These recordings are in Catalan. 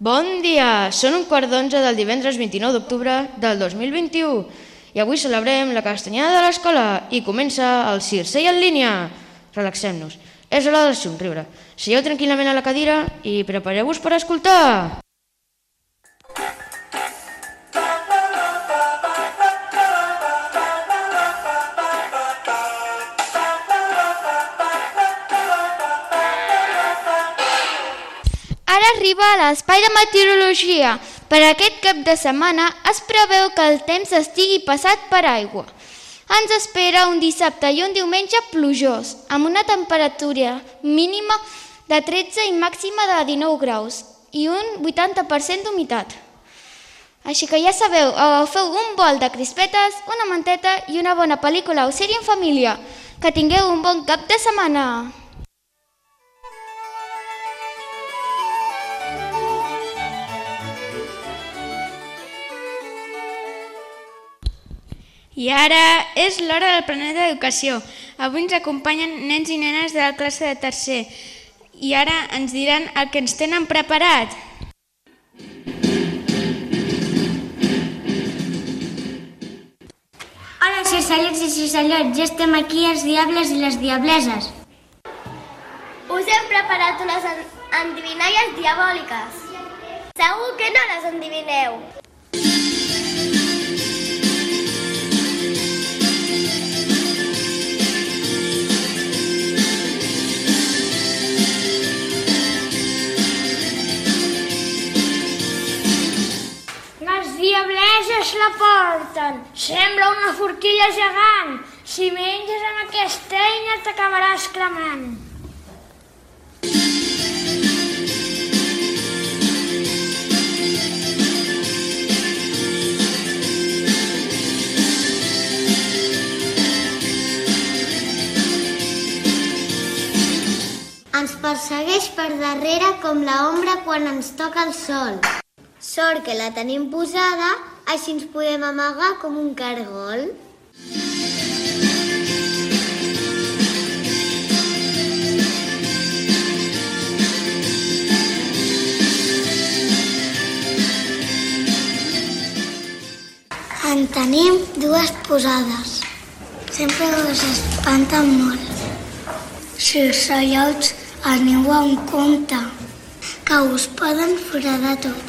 Bon dia! Són 11:15 del divendres 29 d'octubre del 2021 i avui celebrem la castanyada de l'escola i comença el Circell en línia. Relaxem-nos, és hora de somriure. Seieu tranquil·lament a la cadira i prepareu-vos per escoltar. Ara arriba l'espai de meteorologia. Per aquest cap de setmana es preveu que el temps estigui passat per aigua. Ens espera un dissabte i un diumenge plujós, amb una temperatura mínima de 13 i màxima de 19 graus i un 80% d'humitat. Així que ja sabeu, agafeu un bol de crispetes, una manteta i una bona pel·lícula o sèrie en família. Que tingueu un bon cap de setmana! I ara és l'hora del Planeta d'Educació. Avui ens acompanyen nens i nenes de la classe de tercer i ara ens diran el que ens tenen preparat. Hola, circellets i circellots, ja estem aquí els diables i les diableses. Us hem preparat unes endivinalles diabòliques. Segur que no les endivineu. Les diableses la porten. Sembla una forquilla gegant. Si menges amb aquesta eina t'acabaràs cremant. Ens persegueix per darrere com l'ombra quan ens toca el sol. Sort que la tenim posada, així ens podem amagar com un cargol. En tenim dues posades. Sempre us espanten molt. Circellots, aneu amb compte, que us poden foradar tot.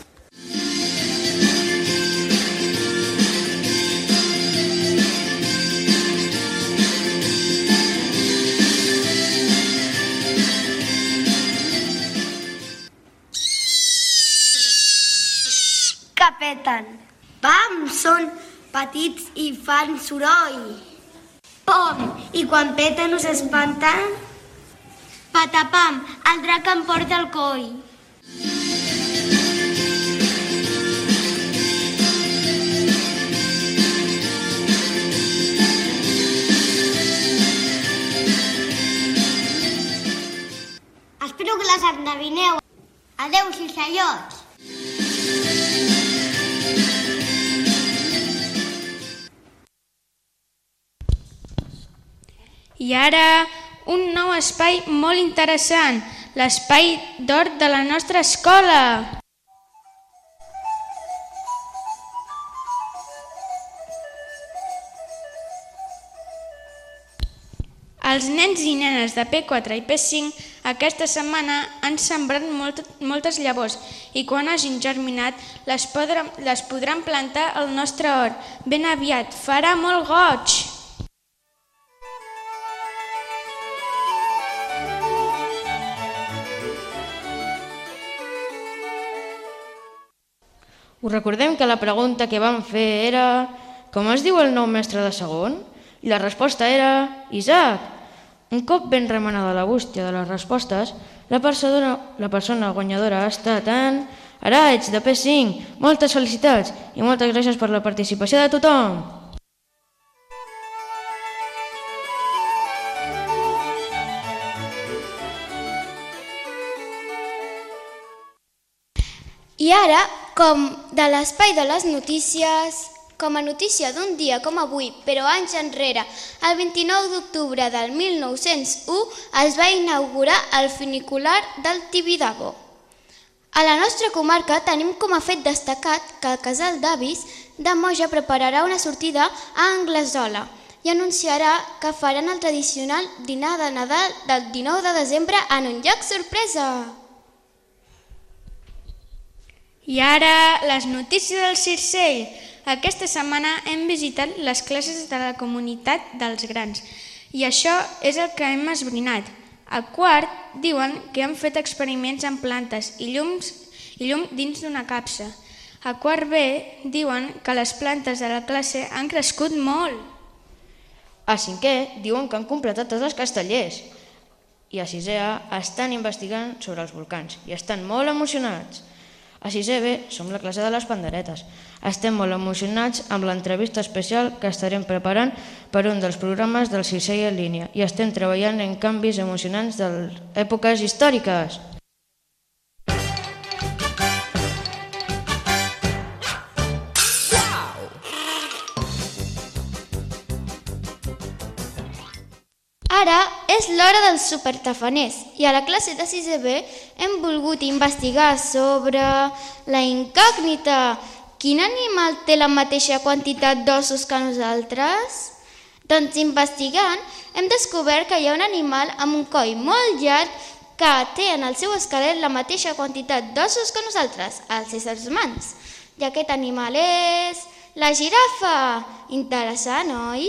Que peten. Pam, són petits i fan soroll. Pom, i quan peten us espanten? Patapam, el drac em porta el coll. Espero que les endevineu. Adeu, circellots. I ara un nou espai molt interessant, l'espai d'or de la nostra escola. Els nens i nenes de P4 i P5 aquesta setmana han sembrat moltes llavors i quan hagin germinat les podran plantar al nostre hort. Ben aviat, farà molt goig! Us recordem que la pregunta que vam fer era com es diu el nou mestre de segon? I la resposta era Isaac. Un cop ben remenada la bústia de les respostes, la persona guanyadora ha estat en Araig, de P5. Moltes felicitats i moltes gràcies per la participació de tothom. I ara, com de l'espai de les notícies, com a notícia d'un dia com avui, però anys enrere, el 29 d'octubre del 1901 es va inaugurar el funicular del Tibidabo. A la nostra comarca tenim com a fet destacat que el casal d'avis de Moja prepararà una sortida a Anglesola i anunciarà que faran el tradicional dinar de Nadal del 19 de desembre en un lloc sorpresa. I ara, les notícies del Circell. Aquesta setmana hem visitat les classes de la comunitat dels grans i això és el que hem esbrinat. A quart, diuen que han fet experiments amb plantes i llum dins d'una capsa. A quart B, diuen que les plantes de la classe han crescut molt. A cinquè, diuen que han completat tots els castellers. I a sisè A, estan investigant sobre els volcans i estan molt emocionats. A sisè B, som la classe de les panderetes. Estem molt emocionats amb l'entrevista especial que estarem preparant per un dels programes del Circell en línia i estem treballant en canvis emocionants d'èpoques històriques. Ara és l'hora dels supertafaners i a la classe de 6è B hem volgut investigar sobre la incògnita. Quin animal té la mateixa quantitat d'ossos que nosaltres? Doncs investigant hem descobert que hi ha un animal amb un coll molt llarg que té en el seu esquelet la mateixa quantitat d'ossos que nosaltres, els éssers humans. I aquest animal és la girafa. Interessant, oi?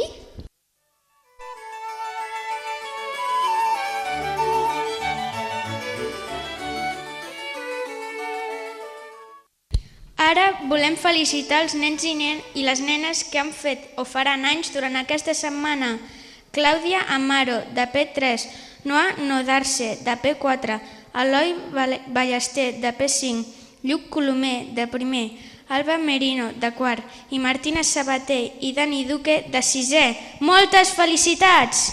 Ara volem felicitar els nens i les nenes que han fet o faran anys durant aquesta setmana. Clàudia Amaro, de P3, Noa Nodarse, de P4, Eloi Ballester, de P5, Lluc Colomer, de primer, Alba Merino, de quart, i Martina Sabater i Dani Duque, de 6è. Moltes felicitats!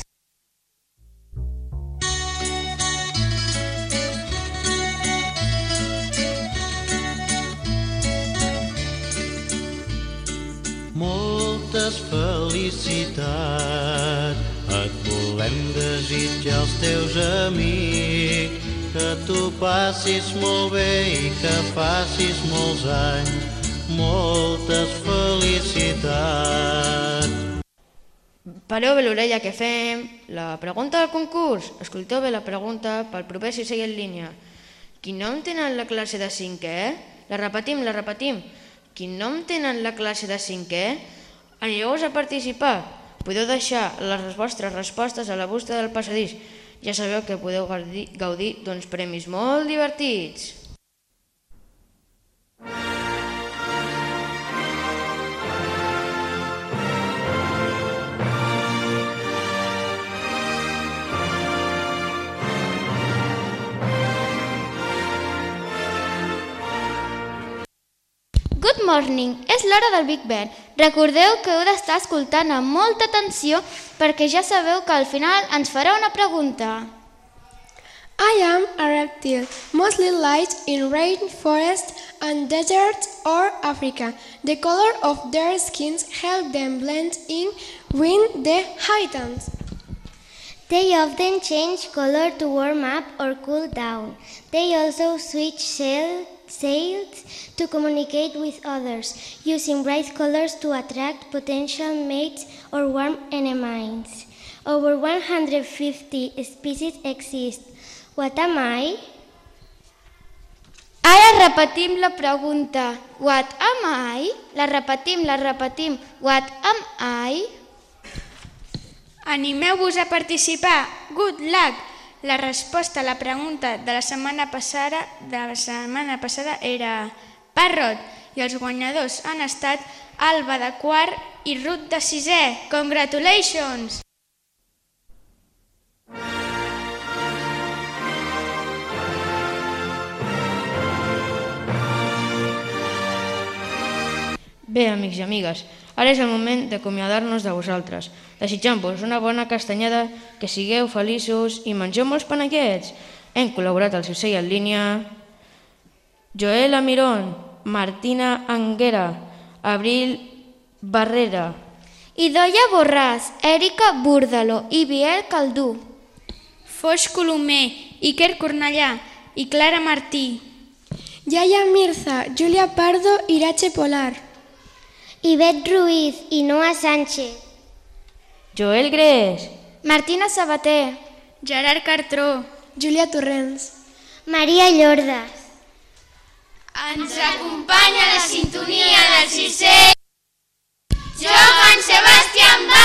Moltes felicitats et volem desitjar als teus amics, que tu passis molt bé i que facis molts anys. Moltes felicitats. Pareu bé l'orella que fem la pregunta del concurs. Escolteu bé la pregunta pel proper Circell en línia. Quin nom tenen la classe de 5è? La repetim. Quin nom tenen la classe de 5è? Animeu-vos a participar. Podeu deixar les vostres respostes a la bústia del passadís. Ja sabeu que podeu gaudir d'uns premis molt divertits. Good morning, és l'hora del Big Ben. Recordeu que heu d'estar escoltant amb molta atenció perquè ja sabeu que al final ens farà una pregunta. I am a reptile, mostly light in rainforests and deserts or Africa. The color of their skins help them blend in with the habitats. They often change color to warm up or cool down. They also switch sails to communicate with others, using bright colors to attract potential mates or warm enemies. Over 150 species exist. What am I? Ara repetim la pregunta. What am I? La repetim. What am I? Animeu-vos a participar. Good luck! La resposta a la pregunta de la setmana passada era Parrot i els guanyadors han estat Alba de quart i Ruth de 6è. Congratulations! Bé, amics i amigues, ara és el moment d'acomiadar-nos de vosaltres, desitjant-vos una bona castanyada, que sigueu feliços i mengeu molts panellets. Hem col·laborat al Circell en línia Joela Mirón, Martina Anguera, Abril Barrera, Idoia Borràs, Èrica Búrdalo i Biel Caldú, Foix Colomer, Iker Cornellà i Clara Martí. Yaya Mirza, Julia Pardo, Irache Polar. Ivet Ruiz i Noa Sánchez. Joel Gres. Martina Sabater. Gerard Cartró. Júlia Torrents. Maria Llordes. Ens acompanya la sintonia del 6è Johann Sebastian Bach.